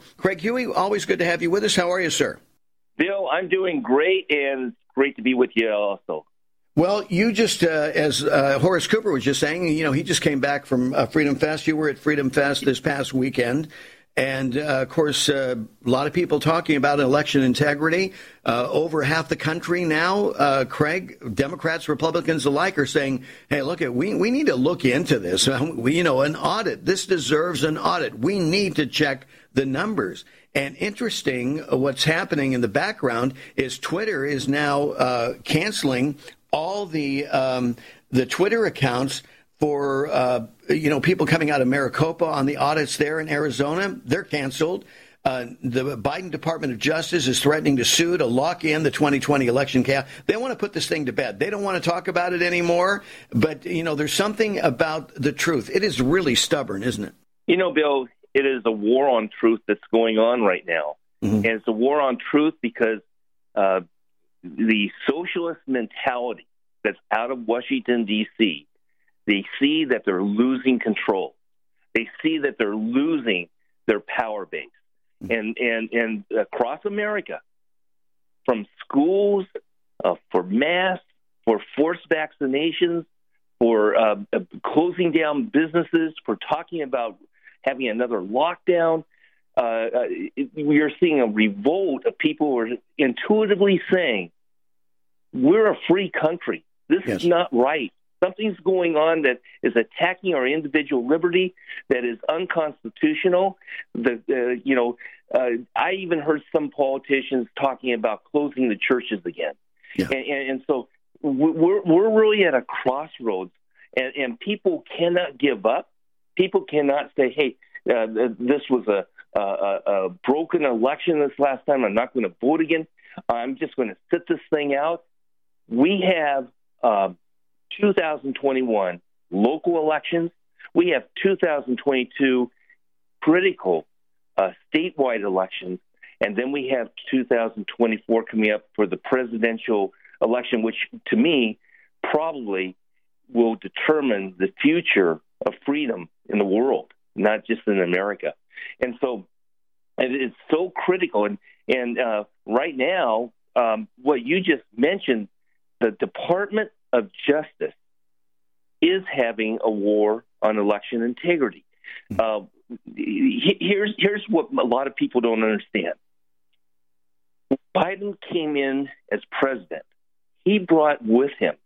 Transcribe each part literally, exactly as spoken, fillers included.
Craig Huey, always good to have you with us. How are you, sir? Bill, I'm doing great, and it's great to be with you also. Well, you just, uh, as uh, Horace Cooper was just saying, you know, he just came back from uh, Freedom Fest. You were at Freedom Fest this past weekend. And, uh, of course, uh, a lot of people talking about election integrity. Uh, over half the country now, uh, Craig, Democrats, Republicans alike are saying, hey, look, we, we need to look into this. We, you know, an audit. This deserves an audit. We need to check the numbers. And interesting, what's happening in the background is Twitter is now uh, canceling all the um, the Twitter accounts for, uh, you know, people coming out of Maricopa on the audits there in Arizona. They're canceled. Uh, the Biden Department of Justice is threatening to sue to lock in the twenty twenty election count. They want to put this thing to bed. They don't want to talk about it anymore. But, you know, there's something about the truth. It is really stubborn, isn't it? You know, Bill, it is a war on truth that's going on right now. Mm-hmm. And it's a war on truth because uh, the socialist mentality that's out of Washington, D C, they see that they're losing control. They see that they're losing their power base. And and, and across America, from schools, uh, for masks, for forced vaccinations, for uh, closing down businesses, for talking about having another lockdown, uh, uh, we are seeing a revolt of people who are intuitively saying, we're a free country. This yes. is not right. Something's going on that is attacking our individual liberty, that is unconstitutional. The, uh, you know, uh, I even heard some politicians talking about closing the churches again. Yeah. And, and, and so we're, we're really at a crossroads, and, and people cannot give up. People cannot say, hey, uh, this was a, a, a broken election this last time. I'm not going to vote again. I'm just going to sit this thing out. We have uh, two thousand twenty-one local elections. We have two thousand twenty-two critical uh, statewide elections. And then we have two thousand twenty-four coming up for the presidential election, which to me probably will determine the future of freedom in the world, not just in America. And so and it's so critical. And, and uh, right now, um, what you just mentioned, the Department of Justice is having a war on election integrity. Uh, here's here's what a lot of people don't understand. Biden came in as president. He brought with him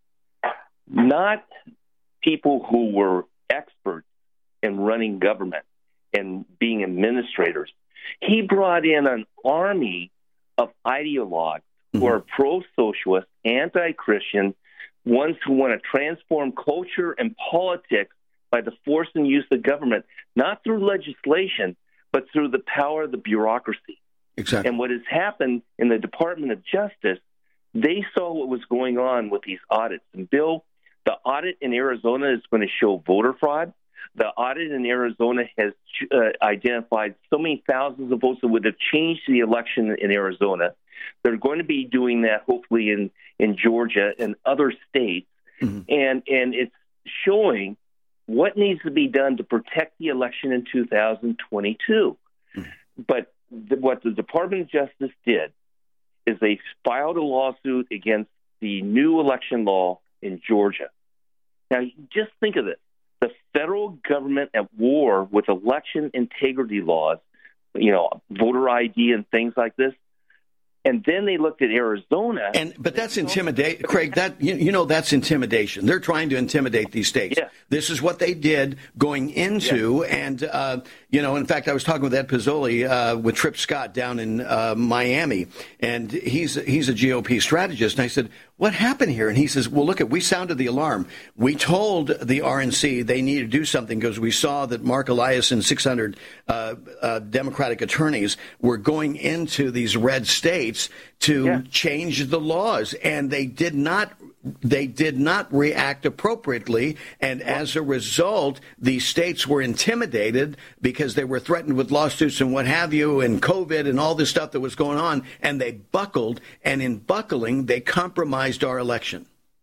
not people who were experts in running government and being administrators. He brought in an army of ideologues who are pro-socialist, anti-Christian, ones who want to transform culture and politics by the force and use of government, not through legislation, but through the power of the bureaucracy. Exactly. And what has happened in the Department of Justice, they saw what was going on with these audits. And, Bill, the audit in Arizona is going to show voter fraud. The audit in Arizona has uh, identified so many thousands of votes that would have changed the election in Arizona. They're going to be doing that hopefully in, in Georgia and other states. Mm-hmm. And, and it's showing what needs to be done to protect the election in two thousand twenty-two. Mm-hmm. But the, what the Department of Justice did is they filed a lawsuit against the new election law in Georgia. Now, just think of this. The federal government at war with election integrity laws, you know, voter I D and things like this. And then they looked at Arizona. And but that's intimidation, Craig. That you, you know that's intimidation. They're trying to intimidate these states. Yeah. This is what they did going into, yeah. and uh, you know, in fact, I was talking with Ed Pizzoli uh, with Trip Scott down in uh, Miami, and he's he's a G O P strategist. And I said, "What happened here?" And he says, "Well, look, at we sounded the alarm. We told the R N C they needed to do something because we saw that Mark Elias and six hundred uh, uh, Democratic attorneys were going into these red states to yeah. change the laws, and they did not they did not react appropriately, and as a result the states were intimidated because they were threatened with lawsuits and what have you, and COVID and all this stuff that was going on, and they buckled, and in buckling they compromised our election."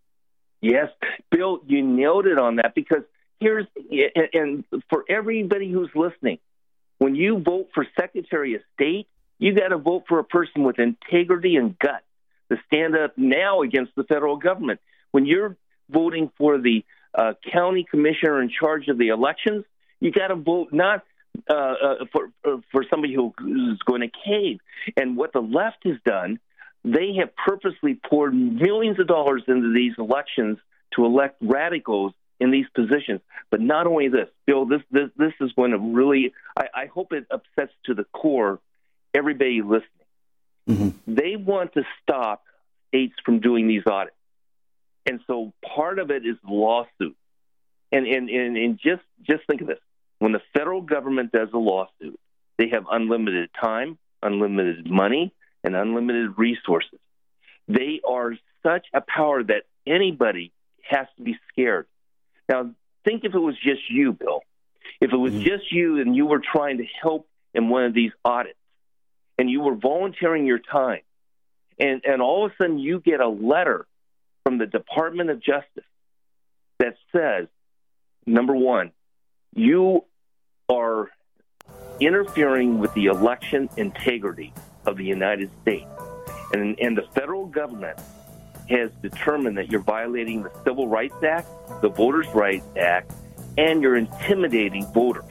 Yes, Bill, you nailed it on that, because here's, and for everybody who's listening, When you vote for Secretary of State, you got to vote for a person with integrity and guts to stand up now against the federal government. When you're voting for the uh, county commissioner in charge of the elections, you got to vote not uh, uh, for uh, for somebody who is going to cave. And what the left has done, they have purposely poured millions of dollars into these elections to elect radicals in these positions. But not only this, Bill, this this, this is going to really, I, I hope it upsets to the core everybody listening. Mm-hmm. They want to stop states from doing these audits. And so part of it is lawsuit. And, and, and, and just, just think of this. When the federal government does a lawsuit, they have unlimited time, unlimited money, and unlimited resources. They are such a power that anybody has to be scared. Now, think if it was just you, Bill. If it was mm-hmm. just you and you were trying to help in one of these audits, and you were volunteering your time, and, and all of a sudden you get a letter from the Department of Justice that says, number one, you are interfering with the election integrity of the United States. And, and the federal government has determined that you're violating the Civil Rights Act, the Voters' Rights Act, and you're intimidating voters.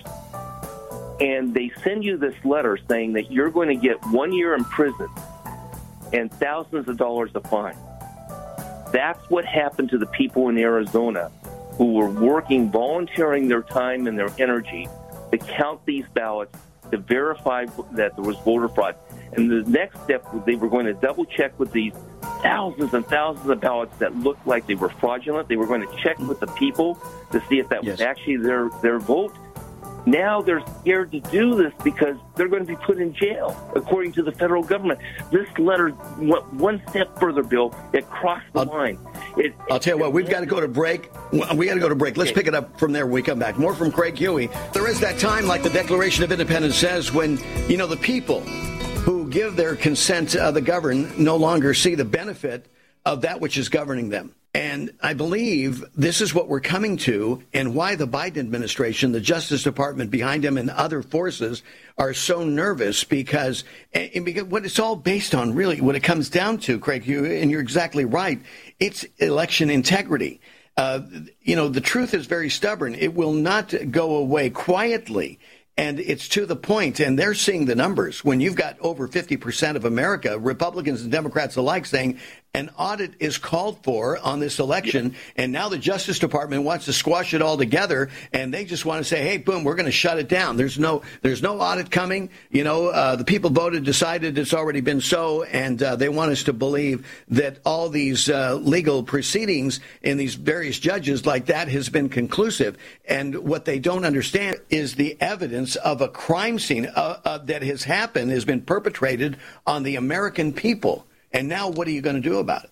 And they send you this letter saying that you're going to get one year in prison and thousands of dollars of fine. That's what happened to the people in Arizona who were working, volunteering their time and their energy to count these ballots, to verify that there was voter fraud. And the next step, they were going to double check with these thousands and thousands of ballots that looked like they were fraudulent. They were going to check with the people to see if that yes. was actually their, their vote. Now they're scared to do this because they're going to be put in jail, according to the federal government. This letter went one step further, Bill. It crossed the I'll, line. It, I'll tell you what, we've got to go to break. We got to go to break. Let's okay. pick it up from there when we come back. More from Craig Huey. There is that time, like the Declaration of Independence says, when, you know, the people who give their consent to the governed no longer see the benefit of that which is governing them. And I believe this is what we're coming to, and why the Biden administration, the Justice Department behind him, and other forces are so nervous, because, and because what it's all based on, really, what it comes down to, Craig, you, and you're exactly right, it's election integrity. Uh, you know, the truth is very stubborn. It will not go away quietly. And it's to the point, and they're seeing the numbers, when you've got over fifty percent of America, Republicans and Democrats alike, saying an audit is called for on this election. And now the Justice Department wants to squash it all together, and they just want to say, hey, boom, we're going to shut it down. There's no there's no audit coming. You know, uh, the people voted, decided it's already been so, and uh, they want us to believe that all these uh, legal proceedings in these various judges like that has been conclusive. And what they don't understand is the evidence of a crime scene uh, uh, that has happened, has been perpetrated on the American people. And now what are you going to do about it?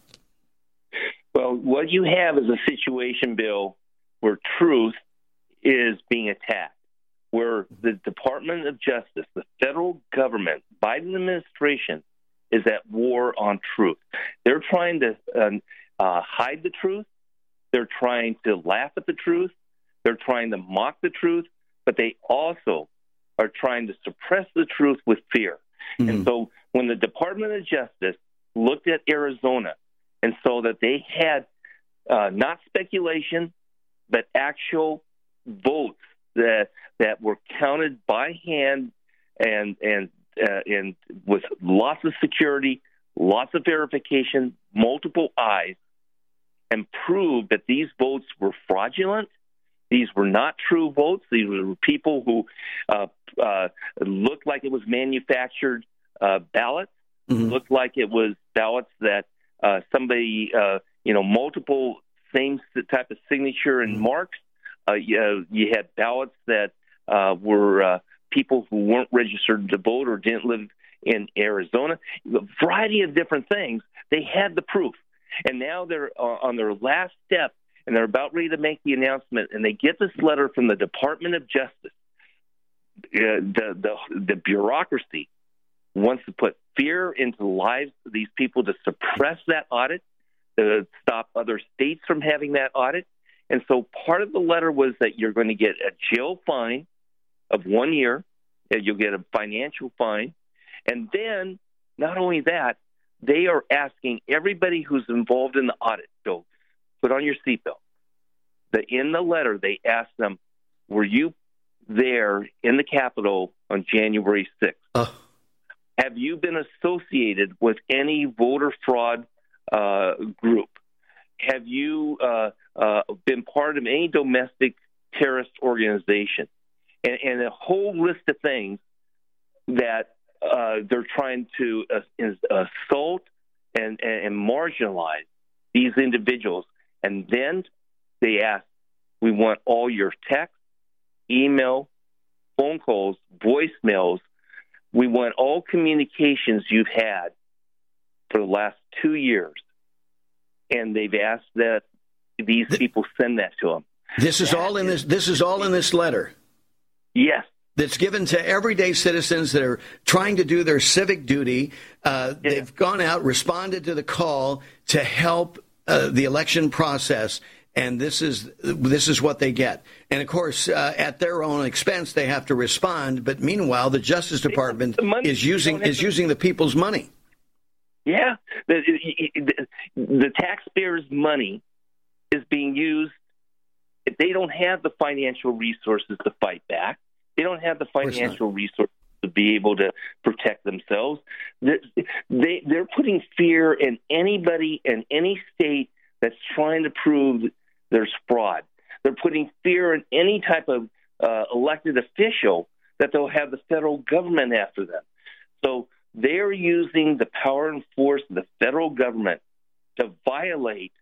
Well, what you have is a situation, Bill, where truth is being attacked, where the Department of Justice, the federal government, Biden administration, is at war on truth. They're trying to uh, uh, hide the truth. They're trying to laugh at the truth. They're trying to mock the truth. But they also are trying to suppress the truth with fear. Mm-hmm. And so when the Department of Justice looked at Arizona and saw that they had uh, not speculation, but actual votes that that were counted by hand and and uh, and with lots of security, lots of verification, multiple eyes, and proved that these votes were fraudulent. These were not true votes. These were people who uh, uh, looked like it was manufactured uh, ballots, mm-hmm. looked like it was ballots that uh, somebody, uh, you know, multiple same type of signature and marks. Uh, you, you had ballots that uh, were uh, people who weren't registered to vote or didn't live in Arizona. A variety of different things. They had the proof. And now they're uh, on their last step, and they're about ready to make the announcement, and they get this letter from the Department of Justice. Uh, the, the the bureaucracy wants to put fear into the lives of these people to suppress that audit, to stop other states from having that audit. And so part of the letter was that you're going to get a jail fine of one year You'll get a financial fine. And then, not only that, they are asking everybody who's involved in the audit, so put on your seatbelt. The, in the letter, they ask them, were you there in the Capitol on January sixth? Uh. Have you been associated with any voter fraud uh, group? Have you uh, uh, been part of any domestic terrorist organization? And, and a whole list of things that uh, they're trying to uh, assault and, and, and marginalize these individuals. And then they ask, we want all your text, email, phone calls, voicemails. We want all communications you've had for the last two years. And they've asked that these people send that to them. This is that all in this. This is all in this letter. Yes. That's given to everyday citizens that are trying to do their civic duty. Uh, yeah. They've gone out, responded to the call to help uh, the election process, and this is this is what they get. And of course, uh, at their own expense, they have to respond. But meanwhile, the Justice Department is using is to... using the people's money. Yeah, the, the, the taxpayers' money is being used. They don't have the financial resources to fight back. They don't have the financial resources to be able to protect themselves. They, they're putting fear in anybody in any state that's trying to prove there's fraud. They're putting fear in any type of uh, elected official that they'll have the federal government after them. So they're using the power and force of the federal government to violate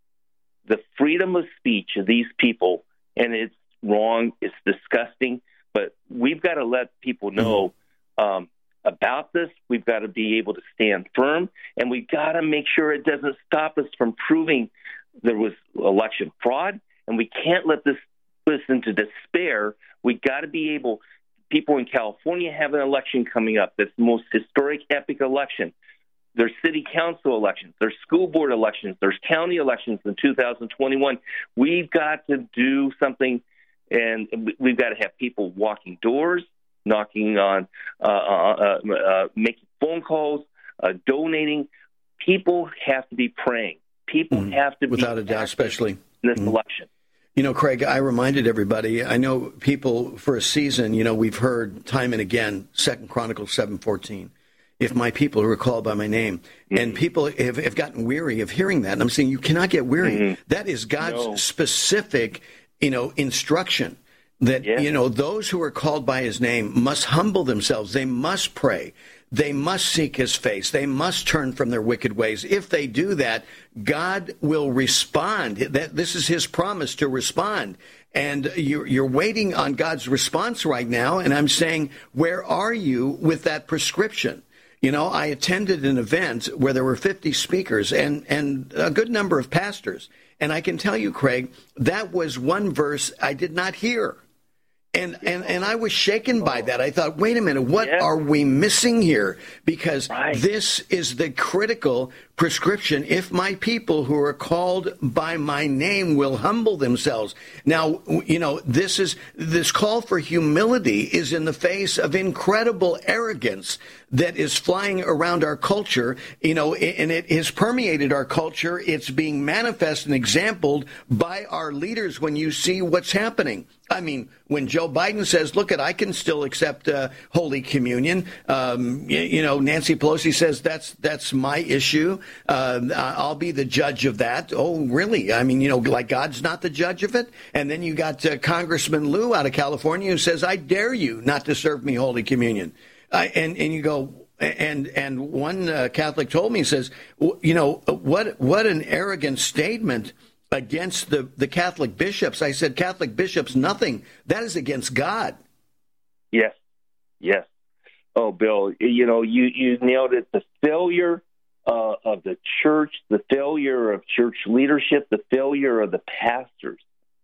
the freedom of speech of these people, and it's wrong. It's disgusting. But we've got to let people know um, about this. We've got to be able to stand firm, and we've got to make sure it doesn't stop us from proving there was election fraud, and we can't let this put us into despair. We've got to be able – people in California have an election coming up that's the most historic, epic election. There's city council elections. There's school board elections. There's county elections in two thousand twenty-one. We've got to do something, and we've got to have people walking doors, knocking on, uh, uh, uh, making phone calls, uh, donating. People have to be praying. People mm, have to be without a doubt, especially in this mm. election. You know, Craig, I reminded everybody, I know people for a season, you know, we've heard time and again, Second Chronicles seven fourteen. If my people who are called by my name, mm-hmm. and people have, have gotten weary of hearing that. And I'm saying you cannot get weary. Mm-hmm. That is God's no. specific, you know, instruction that, yeah. you know, those who are called by his name must humble themselves. They must pray. They must seek his face. They must turn from their wicked ways. If they do that, God will respond. That this is his promise to respond. And you're, you're waiting on God's response right now. And I'm saying, where are you with that prescription? You know, I attended an event where there were fifty speakers and, and a good number of pastors. And I can tell you, Craig, that was one verse I did not hear. And, and and I was shaken by that. I thought, wait a minute, what yeah. are we missing here? Because right. this is the critical prescription. If my people who are called by my name will humble themselves. Now, you know, this is this call for humility is in the face of incredible arrogance that is flying around our culture, you know, and it has permeated our culture. It's being manifest and exampled by our leaders when you see what's happening. I mean, when Joe Biden says, look, I can still accept uh, Holy Communion, um, you, you know, Nancy Pelosi says that's that's my issue. Uh, I'll be the judge of that. Oh, really? I mean, you know, like God's not the judge of it. And then you got uh, Congressman Lou out of California who says, I dare you not to serve me Holy Communion. Uh, and, and you go, and and one uh, Catholic told me, he says, you know, what what an arrogant statement against the, the Catholic bishops. I said, Catholic bishops, nothing. That is against God. Yes, yes. Oh, Bill, you know, you, you nailed it. The failure uh, of the church, the failure of church leadership, the failure of the pastors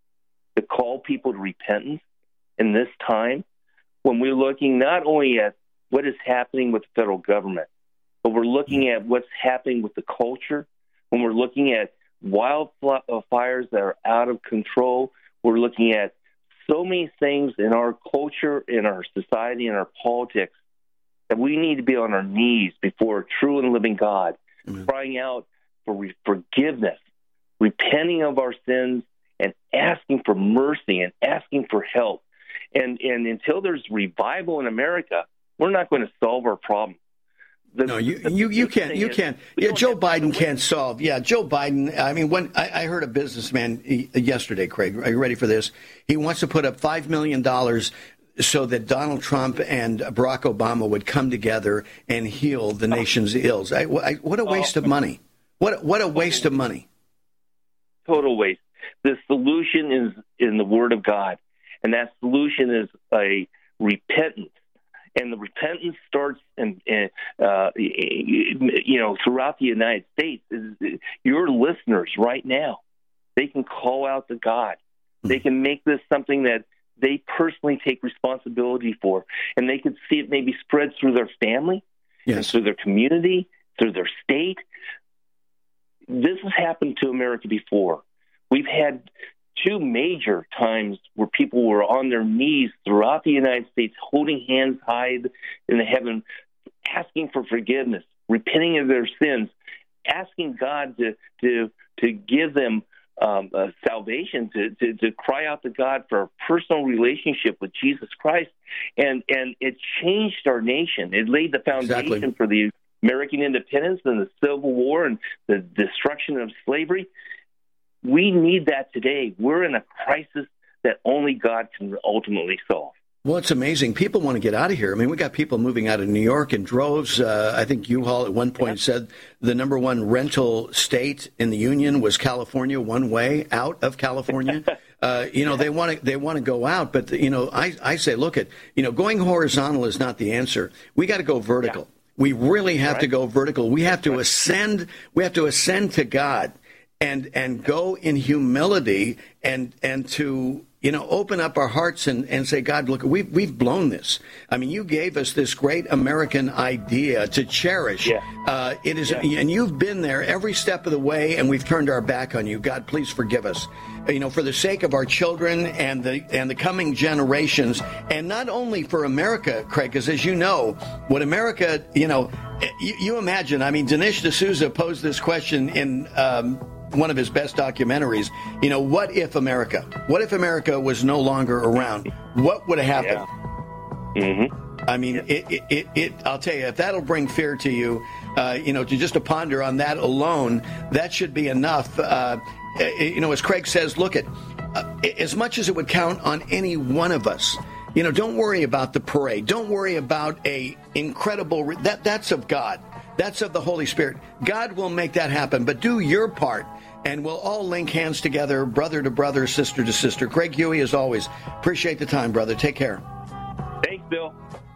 to call people to repentance in this time, when we're looking not only at what is happening with the federal government, but we're looking at what's happening with the culture, when we're looking at wildfires that are out of control, we're looking at so many things in our culture, in our society, in our politics that we need to be on our knees before a true and living God, mm-hmm. crying out for re- forgiveness, repenting of our sins, and asking for mercy and asking for help. And and until there's revival in America, we're not going to solve our problem. The, no, you you, you can't. You can't. Yeah, Joe Biden can't solve. Yeah, Joe Biden. I mean, when I, I heard a businessman yesterday, Craig, are you ready for this? He wants to put up five million dollars so that Donald Trump and Barack Obama would come together and heal the nation's ills. I, I, what a waste of money. What what a waste of money. Total waste. The solution is in the Word of God, and that solution is a repentance. And the repentance starts, in, in, uh, you know, throughout the United States. Your listeners right now, they can call out to God. They can make this something that they personally take responsibility for, and they can see it maybe spread through their family, yes. and through their community, through their state. This has happened to America before. We've had two major times where people were on their knees throughout the United States, holding hands high in the heaven, asking for forgiveness, repenting of their sins, asking God to to to give them um, uh, salvation, to, to to cry out to God for a personal relationship with Jesus Christ, and and it changed our nation. It laid the foundation exactly. for the American independence and the Civil War and the destruction of slavery. We need that today. We're in a crisis that only God can ultimately solve. Well, it's amazing. People want to get out of here. I mean, we got people moving out of New York in droves. Uh, I think U-Haul at one point yeah. said the number one rental state in the union was California, one way out of California. uh, you know, they want to they want to go out, but you know, I I say, look at you know, going horizontal is not the answer. We got to go vertical. Yeah. We really have right. to go vertical. We have to right. ascend. We have to ascend to God. And and go in humility and and to you know open up our hearts and, and say, God, look, we've we've blown this. I mean, you gave us this great American idea to cherish. Yeah. Uh, it is, yeah. and you've been there every step of the way, and we've turned our back on you. God, please forgive us. You know, for the sake of our children and the and the coming generations, and not only for America, Craig, because as you know, what America, you know, you, you imagine. I mean, Dinesh D'Souza posed this question in. Um, one of his best documentaries, you know, what if America? What if America was no longer around? What would have happened? Yeah. Mm-hmm. I mean, it, it, it, it, I'll tell you, if that'll bring fear to you, uh, you know, to just to ponder on that alone, that should be enough. Uh, you know, as Craig says, look at, uh, as much as it would count on any one of us, you know, don't worry about the parade. Don't worry about a incredible, re- that that's of God. That's of the Holy Spirit. God will make that happen, but do your part. And we'll all link hands together, brother to brother, sister to sister. Craig Huey, as always, appreciate the time, brother. Take care. Thanks, Bill.